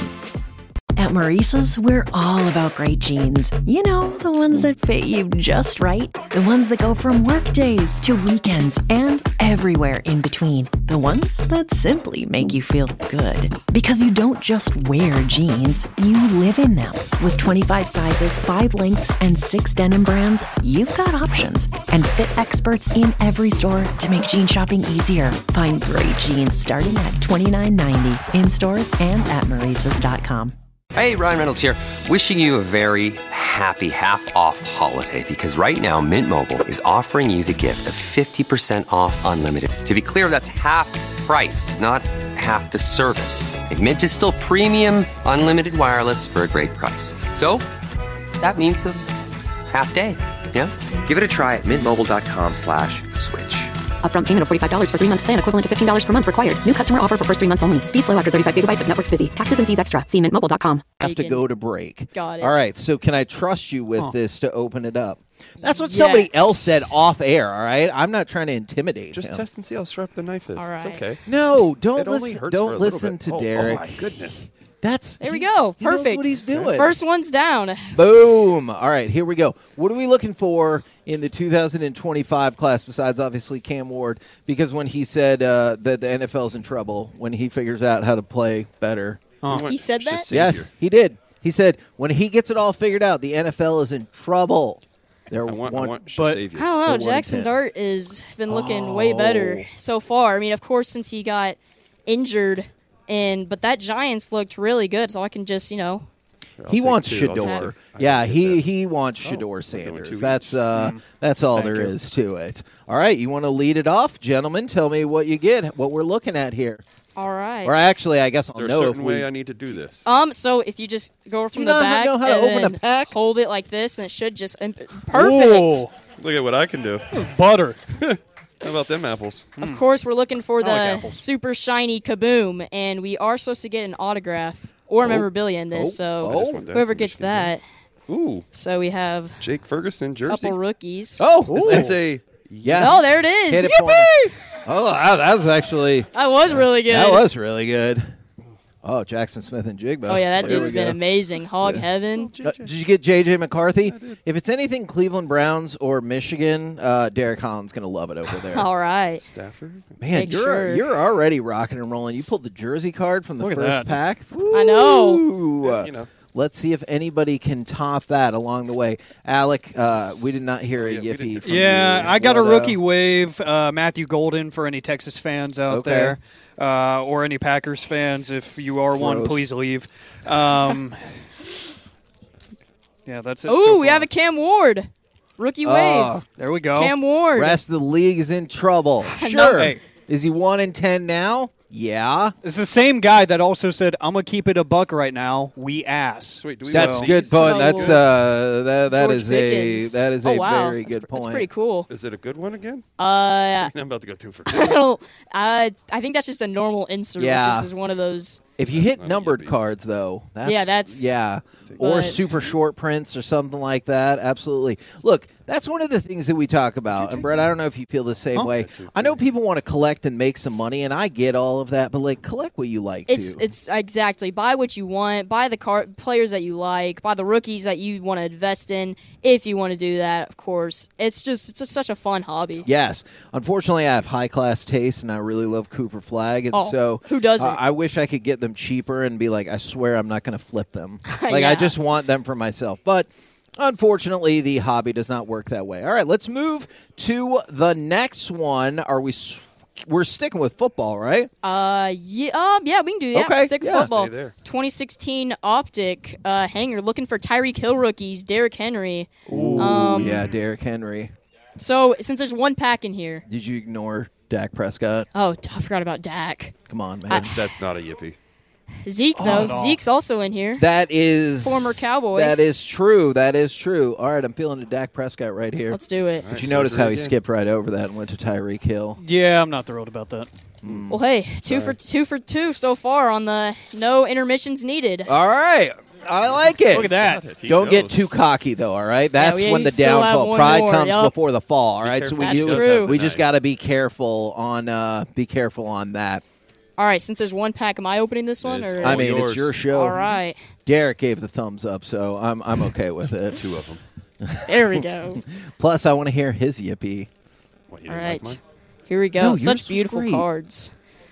At Maurice's, we're all about great jeans. You know, the ones that fit you just right. The ones that go from work days to weekends and everywhere in between. The ones that simply make you feel good. Because you don't just wear jeans, you live in them. With 25 sizes, 5 lengths, and 6 denim brands, you've got options. And fit experts in every store to make jean shopping easier. Find great jeans starting at $29.90 in stores and at Maurice's.com. Hey, Ryan Reynolds here, wishing you a very happy half-off holiday because right now Mint Mobile is offering you the gift of 50% off unlimited. To be clear, that's half price, not half the service. And Mint is still premium unlimited wireless for a great price. So, that means a half day, yeah? Give it a try at mintmobile.com/switch. Upfront payment of $45 for 3-month plan, equivalent to $15 per month required. New customer offer for first 3 months only. Speed slow after 35 gigabytes if network's busy. Taxes and fees extra. See mintmobile.com. Have to go to break. Got it. All right, so can I trust you with this to open it up? That's what somebody else said off air, all right? I'm not trying to intimidate Just him. test and see how sharp the knife is. All right. It's okay. No, don't It only listen, hurts for a don't little listen bit. to Derek. Oh, my goodness. There we go. He knows Perfect. what he's doing. First one's down. Boom. All right, here we go. What are we looking for in the 2025 class besides obviously Cam Ward? Because when he said that the NFL's in trouble, when he figures out how to play better. He said that? Yes, he did. He said when he gets it all figured out, the NFL is in trouble. I want I don't know. Jackson Dart has been looking way better so far. I mean, of course, since he got injured, but that Giants looked really good. So I can just, he wants Shador. Yeah, he wants Shador Sanders. That's all there is to it. All right, you want to lead it off, gentlemen? Tell me what you get, what we're looking at here. All right. Or actually, I guess I'll know if Is there a certain way I need to do this? So if you just go from Do you the not back know how to and open a then pack? hold it like this, and it should just perfect. Whoa. Look at what I can do. Butter. How about them apples? Of course, we're looking for I like the apples. super shiny Kaboom, and we are supposed to get an autograph or memorabilia in this. So whoever gets that. Ooh. So we have Jake Ferguson a jersey. couple rookies. Oh, Is this a yeah. Oh, there it is. Hit it for me. Oh, wow, that was actually. That was really good. That was really good. Oh, Jackson Smith and Jigba. Oh, yeah, that There dude's we been go. amazing. Hog heaven. Did you get J.J. McCarthy? If it's anything Cleveland Browns or Michigan, Derek Holland's going to love it over there. All right. Stafford? Man, Make you're sure. you're already rocking and rolling. You pulled the jersey card from the Look at first that. pack. I know. Ooh. You know. Let's see if anybody can top that along the way. Alec, we did not hear a yiffy from you. I got a What, rookie wave. Matthew Golden for any Texas fans out Okay. there, or any Packers fans. If you are one, Gross. please leave. Yeah, that's it. Ooh, so we far. have a Cam Ward. Rookie wave. There we go. Cam Ward. Rest of the league is in trouble. Sure. Hey. Is he 1-10 now? Yeah. It's the same guy that also said, "I'm gonna keep it a buck right now." We ass. Sweet, do we That's want good these? point. Oh. That's that George is Pickens. a that is Oh, a wow. very good point. That's pretty cool. Is it a good one again? I I'm about to go 2 for 2. think that's just a normal insert, Yeah. which is one of those If you hit numbered cards, though, or but- super short prints or something like that, absolutely. Look, that's one of the things that we talk about. And, Brett, I don't know if you feel the same way. I know people want to collect and make some money, and I get all of that, but, like, collect what you like It's exactly. Buy what you want. Buy the players that you like. Buy the rookies that you want to invest in, if you want to do that, of course. It's just such a fun hobby. Yes. Unfortunately, I have high-class taste, and I really love Cooper Flag. And so who doesn't? I wish I could get them cheaper and be like, I swear I'm not going to flip them. Like, Yeah. I just want them for myself. But unfortunately, the hobby does not work that way. All right, let's move to the next one. We're sticking with football, right? Yeah, we can do that. Okay, Stick with yeah. football. Stay there. 2016 Optic hanger, looking for Tyreek Hill rookies, Derrick Henry. Ooh, yeah, Derrick Henry. So, since there's one pack in here. Did you ignore Dak Prescott? Oh, I forgot about Dak. Come on, man. That's not a yippee. Zeke, though. Zeke's also in here. That is former Cowboy. That is true. That is true. All right, I'm feeling a Dak Prescott right here. Let's do it. Did you notice how he skipped right over that and went to Tyreek Hill? Yeah, I'm not thrilled about that. Well, hey, two for two so far on the no intermissions needed. All right. I like it. Look at that. Don't get too cocky, though, all right? That's when the still have downfall. one Pride more, comes yep. before the fall, all right? So That's true. we just got to be careful on that. All right, since there's one pack, am I opening this one? Or? I mean, it's your show. All right. Derek gave the thumbs up, so I'm okay with it. Two of them. There we go. Plus, I want to hear his yippee. All right. Here we go. No, yours Such was beautiful great. cards.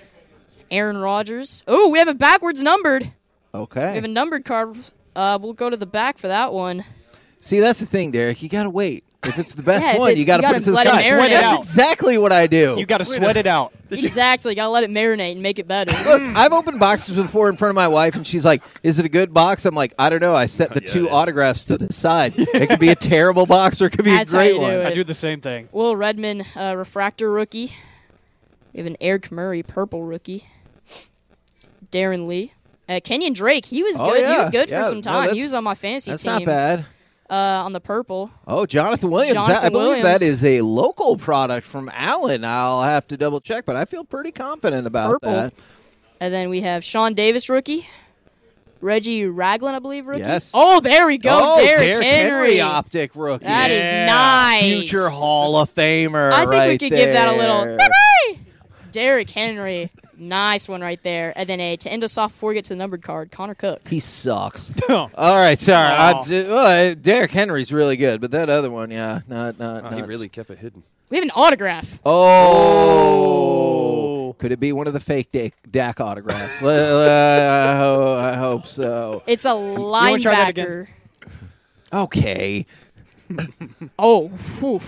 Aaron Rodgers. Oh, we have it backwards numbered. Okay. We have a numbered card. We'll go to the back for that one. See, that's the thing, Derek. You got to wait. If it's the best Yeah, if one, it's- you got to you put it to the gotta let it side. marinate. That's exactly what I do. You got to sweat it out. Exactly. Got to let it marinate and make it better. Look, I've opened boxes before in front of my wife, and she's like, "Is it a good box?" I'm like, "I don't know. I set the two autographs to the side. It could be a terrible box or it could be That's a how great you one." do it. I do the same thing. Will Redmond, refractor rookie. We have an Eric Murray, purple rookie. Darren Lee. Kenyon Drake. He was good. Oh, He was good yeah. for some No, time. he that's- was on my fantasy That's team. not bad. On the purple. Oh, Jonathan Williams. I Jonathan believe Williams. that is a local product from Allen. I'll have to double check, but I feel pretty confident about Purple. that. And then we have Sean Davis, rookie. Reggie Ragland, I believe, rookie. Yes. Oh, there we go. Oh, Derrick Henry optic rookie. That is nice. Future Hall of Famer. I think we right could give that a little. there. Henry! Derrick Henry. Nice one right there. And then to end us off before we get to the numbered card, Connor Cook. He sucks. All right, sorry. Derrick Henry's really good, but that other one, yeah, not. He really kept it hidden. We have an autograph. Oh. Could it be one of the fake Dak autographs? I hope so. It's a wanna try that again? linebacker. Okay. Oh, whew.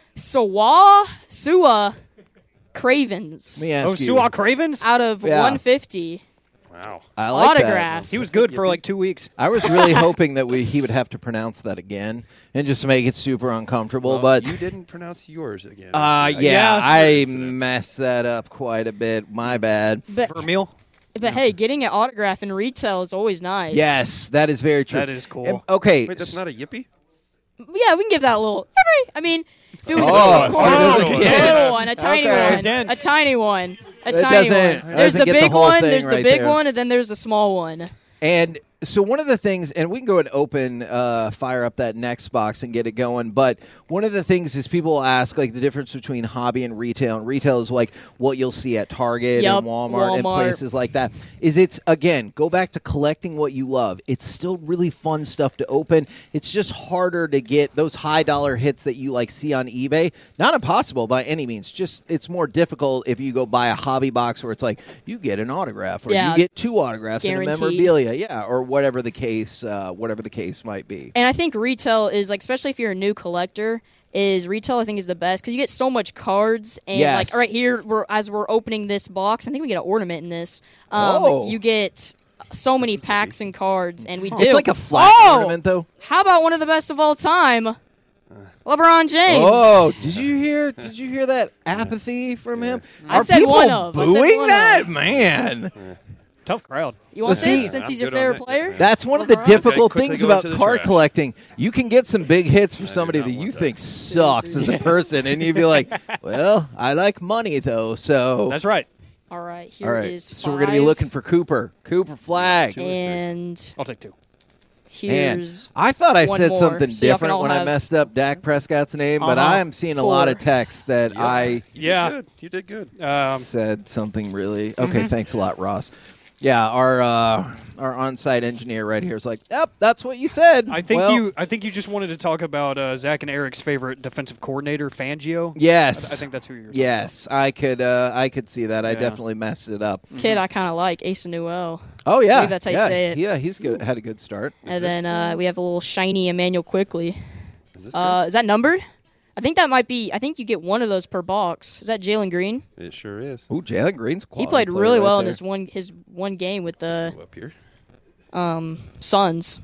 Sua Cravens. Let me ask you. Su'a Cravens? Out of Yeah. 150. Wow. I like Autograph. He was good for like 2 weeks. I was really hoping that he would have to pronounce that again and just make it super uncomfortable. Well, but you didn't pronounce yours again. yeah, I messed that up quite a bit. My bad. But, Vermeil? but hey, getting an autograph in retail is always nice. Yes, that is very true. That is cool. Okay. Wait, that's not a yippee? Yeah, we can give that a little. I mean, if it was Oh, a so it doesn't get- little one, a tiny Okay. one, a tiny one, a That tiny doesn't- one. that There's doesn't the get the big whole one, thing there's the right big there. one, and then there's the small one. And so one of the things, and we can go and open, fire up that next box and get it going, but one of the things is people will ask, like, the difference between hobby and retail. And retail is, like, what you'll see at Target Yep, and Walmart and Walmart. places like that. It's, again, go back to collecting what you love. It's still really fun stuff to open. It's just harder to get those high-dollar hits that you, like, see on eBay. Not impossible by any means. Just it's more difficult if you go buy a hobby box where it's like, you get an autograph or Yeah. you get 2 autographs and a Guaranteed. memorabilia. Yeah, or whatever the case might be. And I think retail is, like, especially if you're a new collector, retail I think is the best because you get so much cards and Yes. like right here as we're opening this box, I think we get an ornament in this. Oh. You get so many packs and cards, and we do. It's like a flat ornament, though. How about one of the best of all time, LeBron James? Oh, did you hear that apathy from him? I Are said people one of. I said booing one that? of. Man. Tough crowd. You want Well, see, this since he's I'm a good on favorite that. player? That's one of the LeBron? difficult Okay, quickly things go about into the card trash. collecting. You can get some big hits for somebody that you think sucks as a person, and you'd be like, well, I like money, though, so. That's right. All right, All here right. is So we're going to be 5. looking for Cooper. Cooper flag. And I'll take 2. Here's I thought I one said more. something So y'all can different all when I have- messed up Dak Prescott's name, but I am seeing a lot of texts that I You did good. said something really. Okay, thanks a lot, Ross. Yeah, our on-site engineer right here is like, "Yep, that's what you said." I think you just wanted to talk about Zach and Eric's favorite defensive coordinator, Fangio. Yes, I think that's who you're. Yes, I could see that. I definitely messed it up. Kid I kind of like, Asa Newell. Oh yeah, I believe that's how you say it. Yeah, he's good. Had a good start. And then we have a little shiny Emmanuel Quickly. Is that numbered? I think that might be. I think you get one of those per box. Is that Jalen Green? It sure is. Ooh, Jalen Green's a quality He played player really right well in there. his one game with the up here. Suns.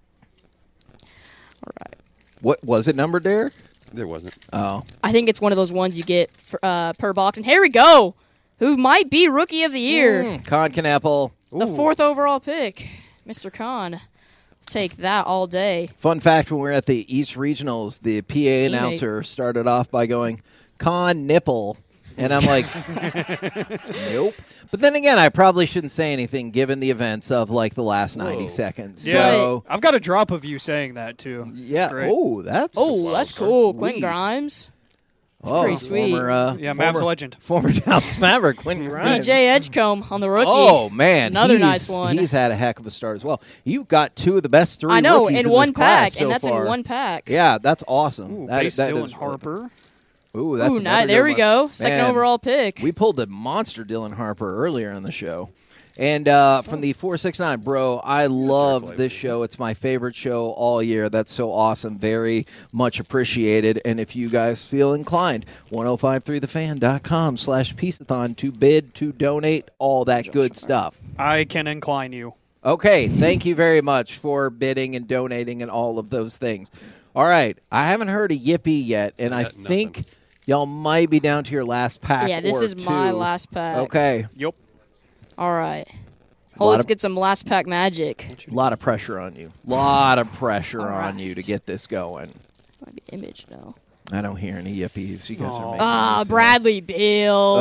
All right. What was it numbered there? There wasn't. Oh, I think it's one of those ones you get per box. And here we go. Who might be Rookie of the Year? Con Knappel. The 4th overall pick, Mr. Khan. Take that all day. Fun fact, when we were at the East Regionals, the PA announcer started off by going, Con Nipple. And I'm like, nope. But then again, I probably shouldn't say anything given the events of like the last 90 seconds. Yeah, So, I've got a drop of you saying that too. yeah. It's great. Oh, that's cool. sweet. Quentin Grimes. Oh, pretty sweet. Mavs legend. Former Dallas Maverick, Quentin Grimes. DJ Edgecombe on the rookie. Oh, man. Another nice one. He's had a heck of a start as well. You've got 2 of the best 3 I know, rookies in this one class pack, so and that's far. in one pack. Yeah, that's awesome. Ooh, that base that Dylan is Harper. Ooh, that's Ooh, another there good we one. go. Second Man, overall pick. We pulled a monster Dylan Harper earlier in the show. And from the 469, bro, I love this show. It's my favorite show all year. That's so awesome. Very much appreciated. And if you guys feel inclined, 1053thefan.com/peaceathon to bid, to donate, all that good stuff. I can incline you. Okay, thank you very much for bidding and donating and all of those things. All right, I haven't heard a yippee yet, and I think y'all might be down to your last pack. Yeah, this or is my 2. last pack. Okay. Yep. All right. Let's get some last pack magic. A lot of pressure on you. A lot of pressure on you to get this going. Might be image though. I don't hear any yippies. You guys are making Ah, Bradley Beal.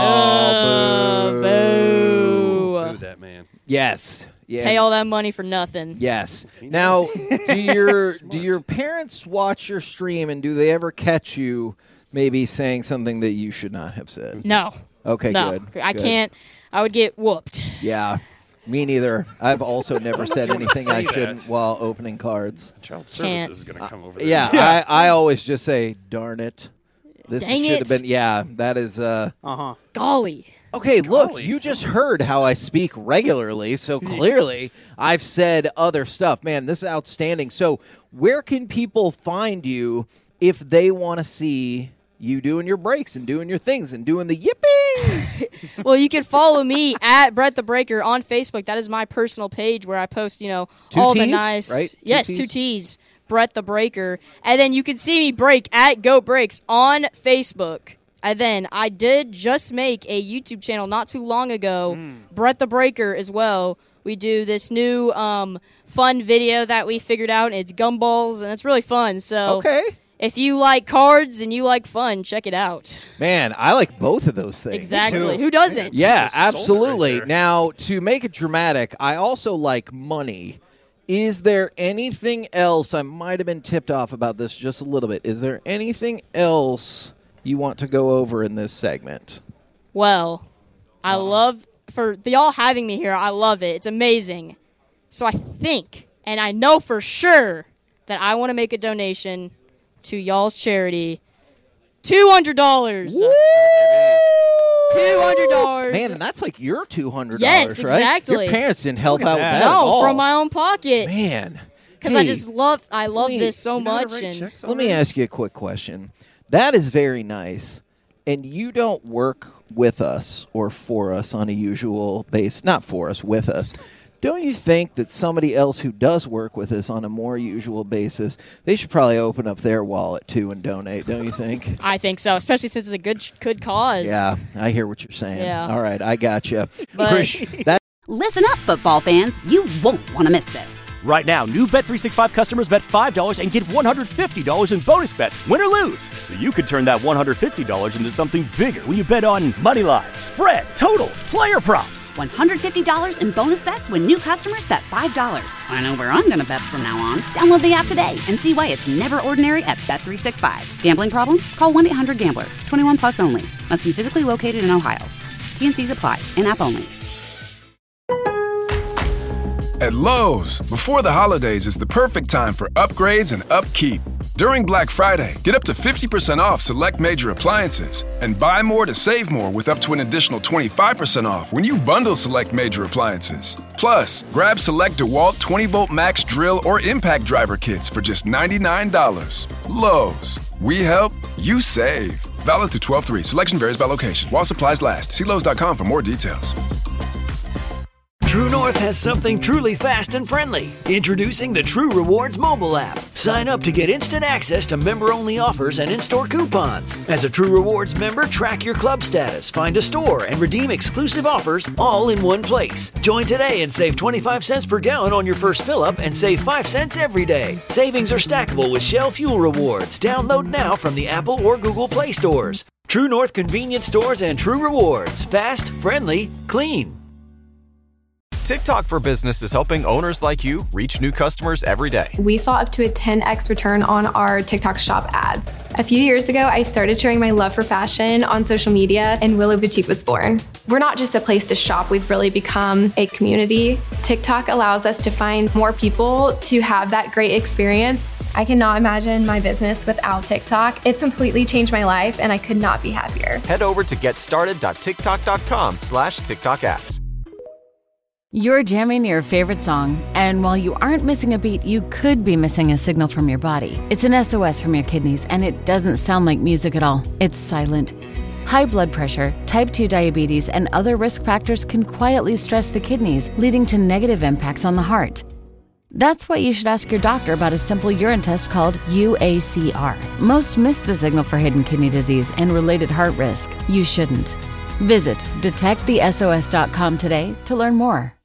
Oh, boo. Boo that man. Yes. Yeah. Pay all that money for nothing. Yes. Now, do your parents watch your stream, and do they ever catch you maybe saying something that you should not have said? No. Okay, No. good. I Good. can't. I would get whooped. Yeah. Me neither. I've also never said anything I say shouldn't that. while opening cards. Child services is going to come over there. Yeah, I always just say, darn it. This Dang should have it. been, yeah, that is, Golly. Okay, look, you just heard how I speak regularly, so clearly I've said other stuff. Man, this is outstanding. So where can people find you if they want to see you doing your breaks and doing your things and doing the yippee? Well, you can follow me at Brett the Breaker on Facebook. That is my personal page where I post, all the T's, nice. right? Yes, 2 2 T's. Brett the Breaker. And then you can see me break at Goat Breaks on Facebook. And then I did just make a YouTube channel not too long ago, Brett the Breaker as well. We do this new fun video that we figured out. It's gumballs, and it's really fun. So if you like cards and you like fun, check it out. Man, I like both of those things. Exactly. Who doesn't? Yeah, absolutely. Now, to make it dramatic, I also like money. Is there anything else? I might have been tipped off about this just a little bit. Is there anything else you want to go over in this segment? Well, I love for y'all having me here. I love it. It's amazing. So I think, and I know for sure, that I want to make a donation to y'all's charity. $200. $200. Man, and that's like your $200, Yes, right? exactly. Your parents didn't help out with that at No, all. from my own pocket. Man. Because I love this so much. And Let me ask you a quick question. That is very nice. And you don't work with us or for us on a usual basis. Not for us, with us. Don't you think that somebody else who does work with us on a more usual basis, they should probably open up their wallet too and donate, don't you think? I think so, especially since it's a good cause. Yeah, I hear what you're saying. Yeah. All right, I got you. Listen up, football fans. You won't want to miss this. Right now, new Bet365 customers bet $5 and get $150 in bonus bets, win or lose. So you could turn that $150 into something bigger when you bet on money line, spread, totals, player props. $150 in bonus bets when new customers bet $5. I know where I'm going to bet from now on. Download the app today and see why it's never ordinary at Bet365. Gambling problem? Call 1-800-GAMBLER. 21 plus only. Must be physically located in Ohio. T&Cs apply. In-app only. At Lowe's, before the holidays is the perfect time for upgrades and upkeep. During Black Friday, get up to 50% off select major appliances and buy more to save more with up to an additional 25% off when you bundle select major appliances. Plus, grab select DeWalt 20-volt max drill or impact driver kits for just $99. Lowe's. We help, you save. Valid through 12/3. Selection varies by location. While supplies last. See Lowe's.com for more details. True North has something truly fast and friendly. Introducing the True Rewards mobile app. Sign up to get instant access to member-only offers and in-store coupons. As a True Rewards member, track your club status, find a store, and redeem exclusive offers all in one place. Join today and save 25 cents per gallon on your first fill-up and save 5 cents every day. Savings are stackable with Shell Fuel Rewards. Download now from the Apple or Google Play stores. True North convenience stores and True Rewards. Fast, friendly, clean. TikTok for Business is helping owners like you reach new customers every day. We saw up to a 10x return on our TikTok shop ads. A few years ago, I started sharing my love for fashion on social media, and Willow Boutique was born. We're not just a place to shop, we've really become a community. TikTok allows us to find more people to have that great experience. I cannot imagine my business without TikTok. It's completely changed my life, and I could not be happier. Head over to getstarted.tiktok.com/TikTok ads. You're jamming your favorite song, and while you aren't missing a beat, you could be missing a signal from your body. It's an SOS from your kidneys, and it doesn't sound like music at all. It's silent. High blood pressure, type 2 diabetes, and other risk factors can quietly stress the kidneys, leading to negative impacts on the heart. That's why you should ask your doctor about a simple urine test called UACR. Most miss the signal for hidden kidney disease and related heart risk. You shouldn't. Visit detectthesos.com today to learn more.